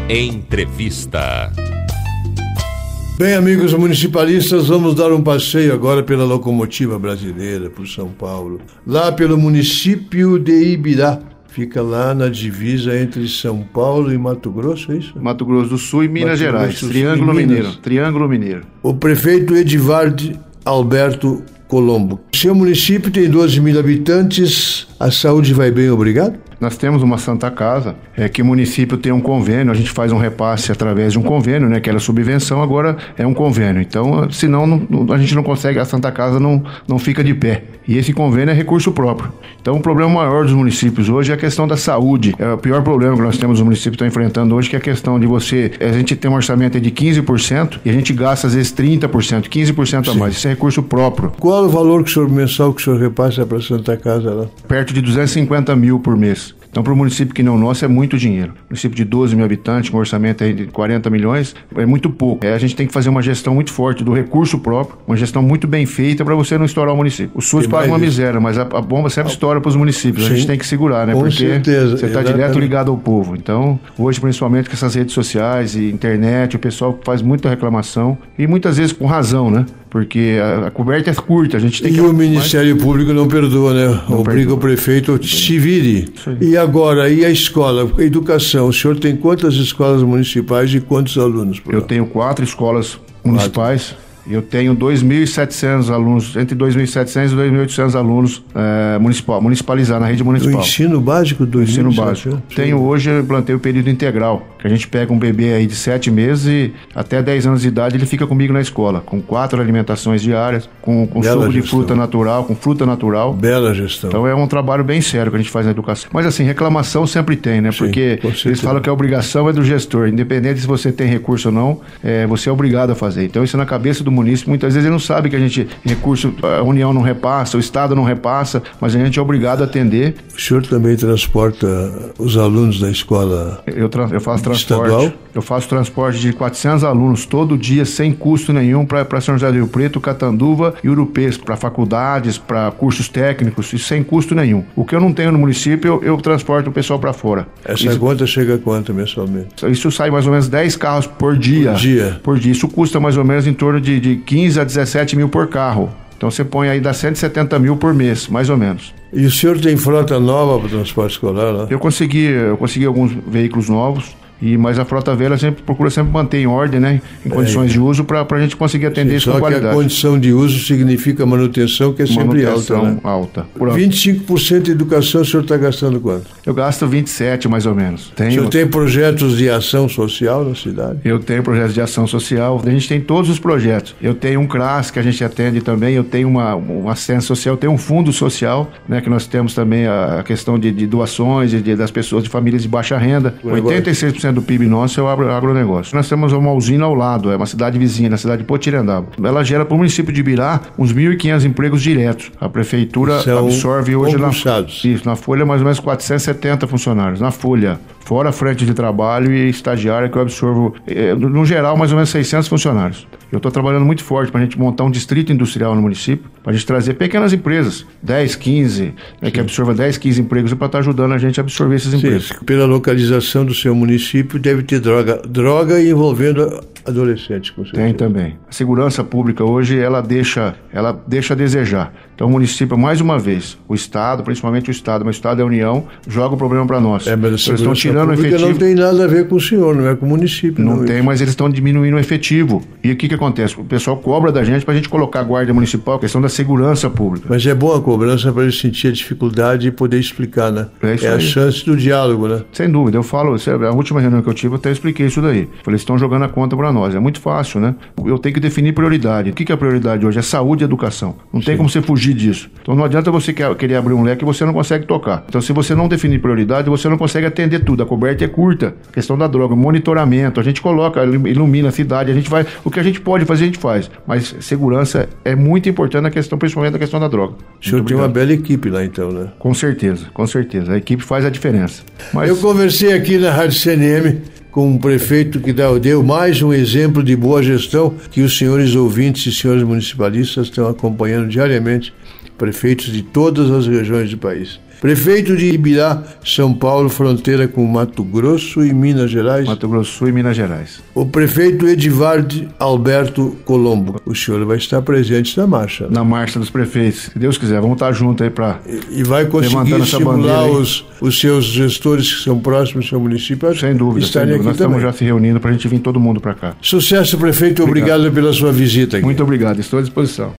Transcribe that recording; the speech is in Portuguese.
Entrevista. Bem, amigos municipalistas, vamos dar um passeio agora pela locomotiva brasileira, por São Paulo. Lá pelo município de Ibirá. Fica lá na divisa entre São Paulo e Mato Grosso, é isso? Mato Grosso do Sul e Minas Gerais. Triângulo Mineiro. O prefeito Edivardo Alberto Colombo. Seu município tem 12 mil habitantes. A saúde vai bem, obrigado? Nós temos uma Santa Casa, que o município tem um convênio, a gente faz um repasse através de um convênio, que era subvenção, agora é um convênio. Então, senão a gente não consegue, a Santa Casa não fica de pé. E esse convênio é recurso próprio. Então, o problema maior dos municípios hoje é a questão da saúde. É o pior problema que nós temos, os municípios estão enfrentando hoje, que é a questão de a gente tem um orçamento de 15% e a gente gasta às vezes 30%, 15% a mais. Isso é recurso próprio. Qual é o valor mensal que o senhor repassa para a Santa Casa lá? Perto de 250 mil por mês. Então, para um município que não nosso, é muito dinheiro. Município de 12 mil habitantes, com orçamento aí de 40 milhões, é muito pouco. A gente tem que fazer uma gestão muito forte do recurso próprio, uma gestão muito bem feita para você não estourar o município. O SUS paga uma miséria, mas a bomba sempre estoura para os municípios. Sim. A gente tem que segurar, né? Com certeza. Você está direto ligado ao povo. Então, hoje, principalmente com essas redes sociais e internet, o pessoal faz muita reclamação e muitas vezes com razão, né? Porque a coberta é curta, a gente tem que... E o Ministério Público não perdoa, né? Obriga o prefeito a se vire. E agora, e a escola, a educação? O senhor tem quantas escolas municipais e quantos alunos? Eu tenho 4 escolas municipais. Eu tenho 2.700 alunos, entre 2.700 e 2.800 alunos municipalizados na rede municipal. Do ensino básico? Do ensino básico. Tenho hoje, eu plantei o período integral, que a gente pega um bebê aí de 7 meses e até 10 anos de idade ele fica comigo na escola, com 4 alimentações diárias, com suco de fruta natural, com fruta natural. Bela gestão. Então é um trabalho bem sério que a gente faz na educação. Mas assim, reclamação sempre tem, né? Sim, porque eles falam que a obrigação é do gestor, independente se você tem recurso ou não, você é obrigado a fazer. Então isso é na cabeça do município, muitas vezes ele não sabe que a União não repassa, o Estado não repassa, mas a gente é obrigado a atender. O senhor também transporta os alunos da escola? Eu faço transporte. Estadual? Eu faço transporte de 400 alunos todo dia, sem custo nenhum, para São José do Rio Preto, Catanduva e Urupês, para faculdades, para cursos técnicos, isso sem custo nenhum. O que eu não tenho no município, eu transporto o pessoal para fora. Essa conta chega a quanto mensalmente? Isso sai mais ou menos 10 carros por dia. Por dia. Isso custa mais ou menos em torno de 15 a 17 mil por carro. Então você põe aí, dá 170 mil por mês, mais ou menos. E o senhor tem frota nova para o transporte escolar lá? Eu consegui alguns veículos novos. Mas a frota velha procura sempre manter em ordem, né? Em condições de uso, para a gente conseguir atender isso com qualidade. Só que a condição de uso significa manutenção, que é sempre alta, né? Alta. 25% de educação, o senhor está gastando quanto? Eu gasto 27, mais ou menos. O senhor tem projetos de ação social na cidade? Eu tenho projetos de ação social. A gente tem todos os projetos. Eu tenho um CRAS que a gente atende também. Eu tenho uma assistência social. Eu tenho um fundo social, né? Que nós temos também a questão de doações das pessoas de famílias de baixa renda. 86% do PIB nosso é o agronegócio. Nós temos uma usina ao lado, é uma cidade vizinha, na cidade de Potirandaba. Ela gera para o município de Ibirá uns 1.500 empregos diretos. A prefeitura absorve hoje na Folha mais ou menos 470 funcionários. Na Folha, fora a frente de trabalho e estagiária, que eu absorvo, no geral, mais ou menos 600 funcionários. Eu estou trabalhando muito forte para a gente montar um distrito industrial no município, para a gente trazer pequenas empresas, 10, 15, que absorva 10, 15 empregos, para estar ajudando a gente a absorver esses empregos. Pela localização do seu município, deve ter droga envolvendo adolescentes, com certeza. Tem também. A segurança pública hoje, ela deixa a desejar. Então o município, mais uma vez, o Estado, principalmente o Estado, mas o Estado é a União, joga o problema para nós. Mas a eles estão tirando o efetivo. Não tem nada a ver com o senhor, não é com o município. Não tem, mas eles estão diminuindo o efetivo. E o que acontece? O pessoal cobra da gente para a gente colocar a guarda municipal, a questão da segurança pública. Mas é boa a cobrança para eles sentir a dificuldade e poder explicar, né? É a chance do diálogo, né? Sem dúvida. Eu falo, a última reunião que eu tive, eu até expliquei isso daí. Falei, eles estão jogando a conta para nós. É muito fácil, né? Eu tenho que definir prioridade. O que é a prioridade hoje? É saúde e educação. Não tem como você fugir disso. Então não adianta você querer abrir um leque e você não consegue tocar. Então se você não definir prioridade, você não consegue atender tudo. A coberta é curta. A questão da droga, monitoramento, a gente coloca, ilumina a cidade, o que a gente pode fazer, a gente faz. Mas segurança é muito importante na questão, principalmente na questão da droga. O senhor tem uma bela equipe lá então, né? Com certeza. A equipe faz a diferença. Eu conversei aqui na Rádio CNM com um prefeito que deu mais um exemplo de boa gestão que os senhores ouvintes e senhores municipalistas estão acompanhando diariamente, prefeitos de todas as regiões do país. Prefeito de Ibirá, São Paulo, fronteira com Mato Grosso e Minas Gerais. Mato Grosso e Minas Gerais. O prefeito Edivardo Alberto Colombo. O senhor vai estar presente na marcha. Na marcha dos prefeitos. Se Deus quiser, vamos estar juntos aí para... E vai conseguir estimular os seus gestores que são próximos do seu município. Sem dúvida. Estarem aqui Nós também. estamos já se reunindo para a gente vir todo mundo para cá. Sucesso, prefeito. Obrigado pela sua visita aqui. Muito obrigado. Estou à disposição.